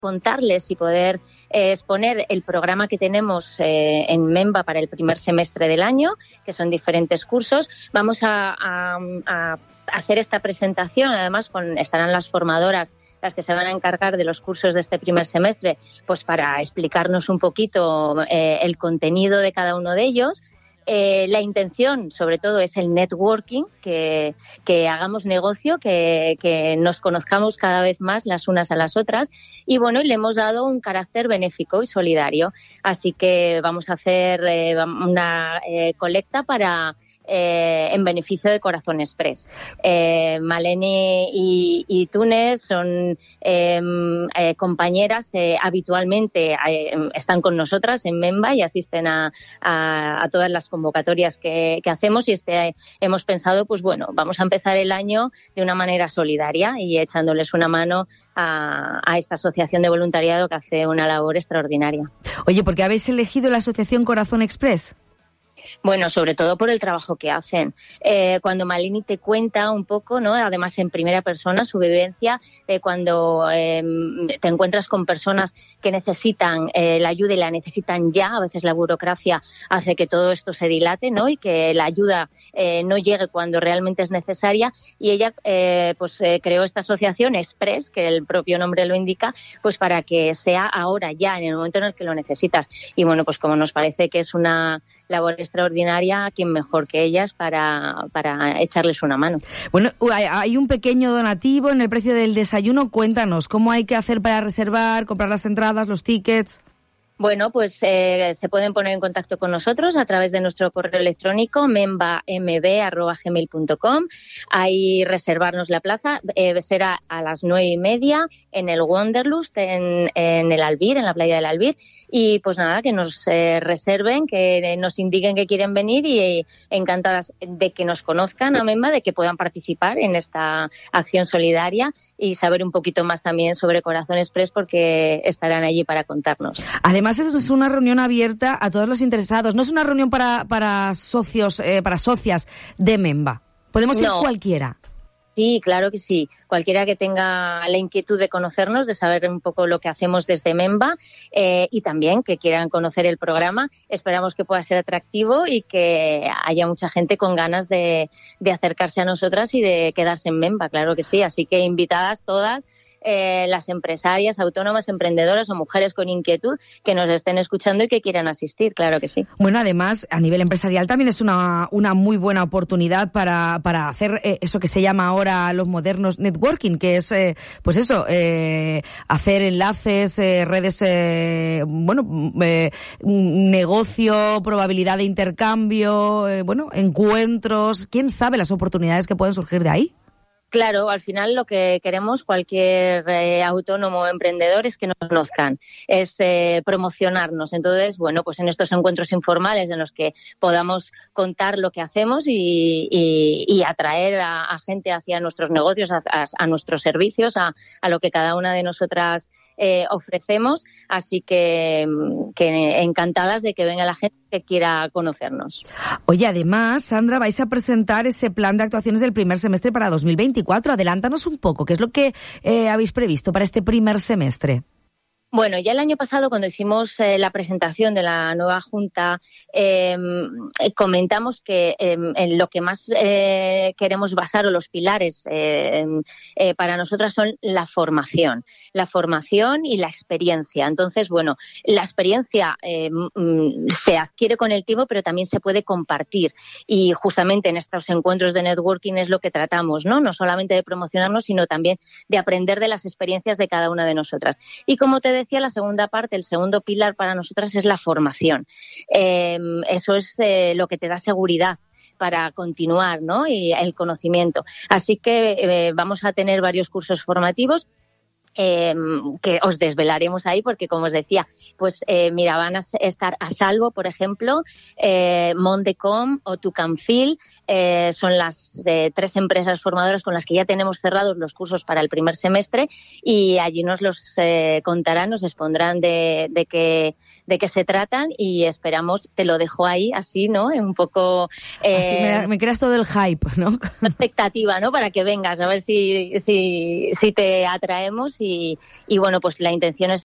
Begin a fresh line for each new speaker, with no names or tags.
contarles y poder exponer el programa que tenemos en MEMBA para el primer semestre del año, que son diferentes cursos. Vamos a hacer esta presentación, además estarán las formadoras las que se van a encargar de los cursos de este primer semestre, pues para explicarnos un poquito el contenido de cada uno de ellos. La intención, sobre todo, es el networking, que hagamos negocio, que nos conozcamos cada vez más las unas a las otras. Y bueno, le hemos dado un carácter benéfico y solidario. Así que vamos a hacer una colecta en beneficio de Corazón Express. Maleni y Túnez son compañeras, habitualmente están con nosotras en MEMBA y asisten a todas las convocatorias que hacemos, y hemos pensado, pues bueno, vamos a empezar el año de una manera solidaria y echándoles una mano a esta asociación de voluntariado que hace una labor extraordinaria.
Oye, ¿por qué habéis elegido la asociación Corazón Express?
Bueno, sobre todo por el trabajo que hacen. Cuando Malini te cuenta un poco, ¿no? Además en primera persona, su vivencia, cuando te encuentras con personas que necesitan la ayuda y la necesitan ya, a veces la burocracia hace que todo esto se dilate, ¿no? Y que la ayuda no llegue cuando realmente es necesaria. Y ella creó esta asociación Express, que el propio nombre lo indica, pues para que sea ahora, ya, en el momento en el que lo necesitas. Y bueno, pues como nos parece que es una labor extraordinaria, ¿quién mejor que ellas para echarles una mano?
Bueno, hay un pequeño donativo en el precio del desayuno. Cuéntanos, ¿cómo hay que hacer para reservar, comprar las entradas, los tickets?
Bueno, pues se pueden poner en contacto con nosotros a través de nuestro correo electrónico membamb@gmail.com. Ahí reservarnos la plaza. Será a las 9:30 en el Wanderlust, en el Albir, en la playa del Albir. Y pues nada, que nos reserven, que nos indiquen que quieren venir, y encantadas de que nos conozcan a Memba, de que puedan participar en esta acción solidaria y saber un poquito más también sobre Corazón Express, porque estarán allí para contarnos.
Además, es una reunión abierta a todos los interesados. No es una reunión para socios, para socias de Memba. Podemos ir cualquiera.
Sí, claro que sí. Cualquiera que tenga la inquietud de conocernos, de saber un poco lo que hacemos desde Memba, y también que quieran conocer el programa. Esperamos que pueda ser atractivo y que haya mucha gente con ganas de acercarse a nosotras y de quedarse en Memba, claro que sí. Así que invitadas todas, las empresarias, autónomas, emprendedoras o mujeres con inquietud que nos estén escuchando y que quieran asistir, claro que sí.
Bueno, además, a nivel empresarial también es una muy buena oportunidad para hacer eso que se llama ahora los modernos networking, que es, hacer enlaces, redes, negocio, probabilidad de intercambio, encuentros. ¿Quién sabe las oportunidades que pueden surgir de ahí?
Claro, al final lo que queremos cualquier autónomo o emprendedor es que nos conozcan, es promocionarnos. Entonces, bueno, pues en estos encuentros informales en los que podamos contar lo que hacemos y atraer a gente hacia nuestros negocios, a nuestros servicios, a lo que cada una de nosotras ofrecemos. Así que encantadas de que venga la gente que quiera conocernos.
Oye, además, Sandra, vais a presentar ese plan de actuaciones del primer semestre para 2024. Adelántanos un poco, ¿qué es lo que habéis previsto para este primer semestre?
Bueno, ya el año pasado, cuando hicimos la presentación de la nueva Junta, comentamos que en lo que más queremos basar, o los pilares para nosotras, son la formación y la experiencia. Entonces, bueno, la experiencia se adquiere con el tiempo, pero también se puede compartir. Y justamente en estos encuentros de networking es lo que tratamos, ¿no? No solamente de promocionarnos, sino también de aprender de las experiencias de cada una de nosotras. Y como te decía, la segunda parte, el segundo pilar para nosotras es la formación. Eso es lo que te da seguridad para continuar, ¿no? Y el conocimiento. Así que vamos a tener varios cursos formativos que os desvelaremos ahí, porque como os decía, pues van a estar a salvo, por ejemplo, Mondecom o Tucanfil, son las 3 empresas formadoras con las que ya tenemos cerrados los cursos para el primer semestre, y allí nos los contarán, nos expondrán de qué se tratan, y esperamos, te lo dejo ahí así, ¿no? Un poco
así me creas todo el hype, ¿no?
Expectativa, ¿no? Para que vengas, a ver si te atraemos y bueno, pues la intención es